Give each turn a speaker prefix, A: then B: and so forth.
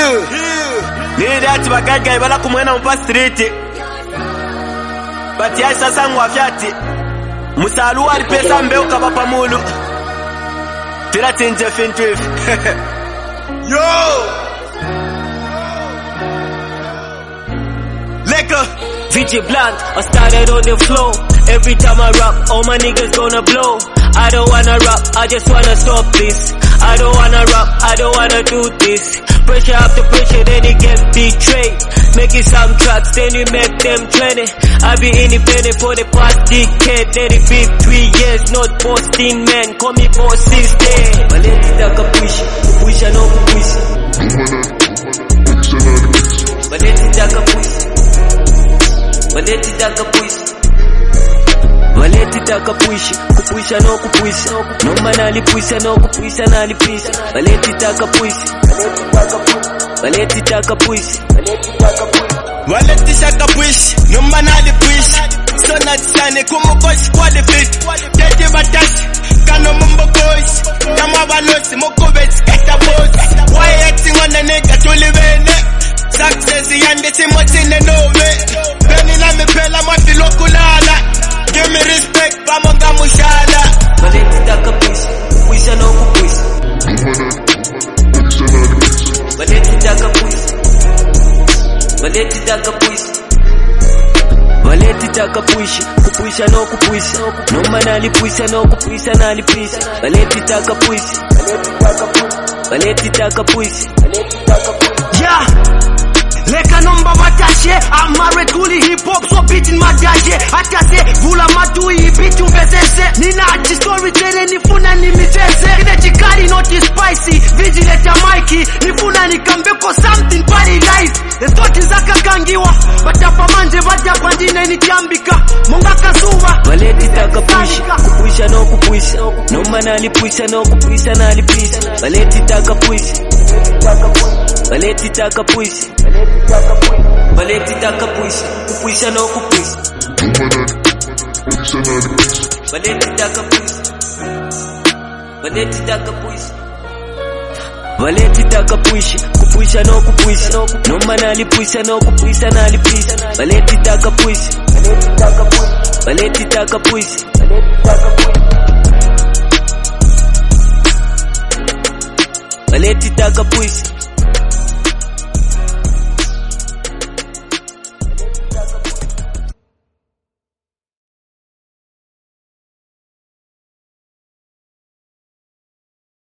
A: Ni dati bagaga ibala kumwena mpa street. Bati ya sasa ngwafyati. Musalu wali pesa mbeo kabapa mulu. Tira tinje fintwif. Yo! Liquor.
B: VJ Blunt, I started on the flow. Every time I rap, all my niggas gonna blow. I don't wanna rap, I just wanna stop this. I don't wanna rap, I don't wanna do this. Pressure after pressure, then you get betrayed. Making some tracks, then you make them trending. I be independent for the past decade. Let it be 3 years, not posting man. Call me boss since then. But let it take a push, push and no push. But let it take a push. But let it take a push. Waleti taka puishi, kupusha no kupusha. No manali pusha no kupusha nali pusha. Waleti taka puishi, waleti taka puishi.
A: Waleti taka puishi, no manali pusha. So not sane kumukoshi qualified. Deji batashi, kano mumbo koshi. Kama balosi mokubeti kata boss. Why acting on the nigga tulivene? Success yande simotine nove. Peni la me pela mafilo kulala. Give me respect, pamonga mushala.
B: Waleti taka puishi, kupusha no kupusha. Waleti taka puishi, waleti taka puishi. Waleti taka puishi, kupusha no kupusha. No manali pusha no kupusha nali pusha. Waleti taka puishi, waleti taka puishi.
C: Yeah. Leka nomba watashe, I'm married kuli hip hop so beating madaje. Atase, vula matui beat umbezese. Nina achi storytelling nifuna ni mitese. Ine chikari not spicy, vigilate Mikey. Nifuna ni kambeko something party life. Estoti zaka kangiwa, batapa manje wajapa njine ni tiambika. Munga kazuwa.
B: Waleti taka puishi, kupusha no kupusha. No manali pusha no kupusha nali pusha. Waleti taka puishi, waleti taka puishi. Waleti taka puishi, kupusha no kupusha. Waleti taka puishi, waleti taka puishi. Waleti taka puishi, kupusha no kupusha. No manali pusha no kupusha nali pusha. Waleti taka puishi, waleti taka puishi. Waleti taka puishi.